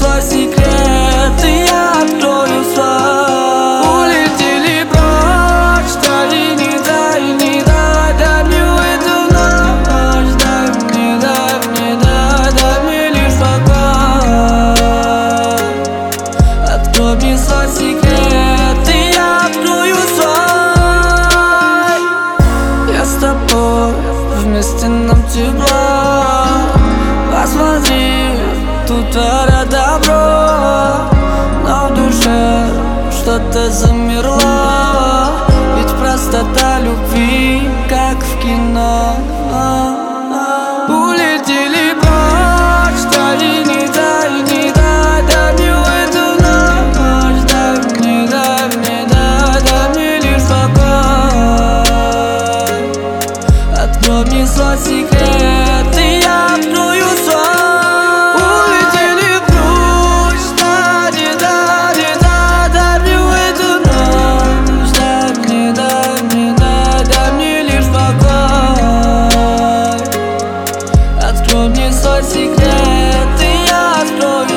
свой секрет, и я открою свой. Улетели прочь, дали, не дай, не дай, дай мне эту ночь. Дай мне, дай мне, дай мне лишь покой. Открой мне свой секрет, и я открою свой. Я с тобой, вместе нам тепло. Посмотри, тут творят добро, но в душе что-то замерло. Ведь простота любви, как в кино. Улетели прочь, дали, не дай, не дай, дай мне эту ночь. Дай мне, дай мне, дай мне лишь покой. Открой мне свой секрет, и я открою свой. Улетели прочь, дали, дали, дай мне эту ночь. Дай мне, дай мне, дай мне лишь покой. Открой мне свой секрет, и я открою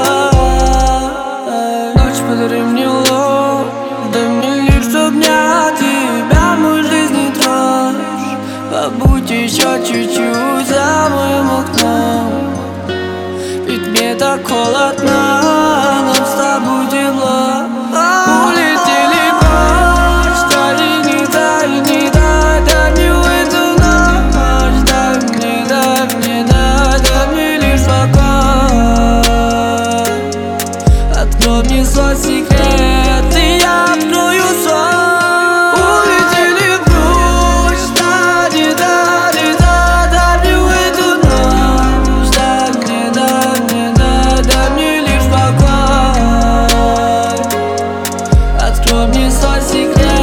свой. Ночь, подари мне ложь, дай мне лишь обнять тебя, мой жизнь дрожь. Побудь еще чуть-чуть за моим окном, ведь мне так холодно, нам с тобой тепло. Улетели прочь, дали, не дай, не дай, дай мне эту ночь. Дай мне, дай мне, дай мне лишь покой. Открой мне свой секрет, и я открою свой. Улетели прочь, дали, дали, дай мне эту ночь. Дай мне, дай мне лишь покой. Открой мне свой секрет.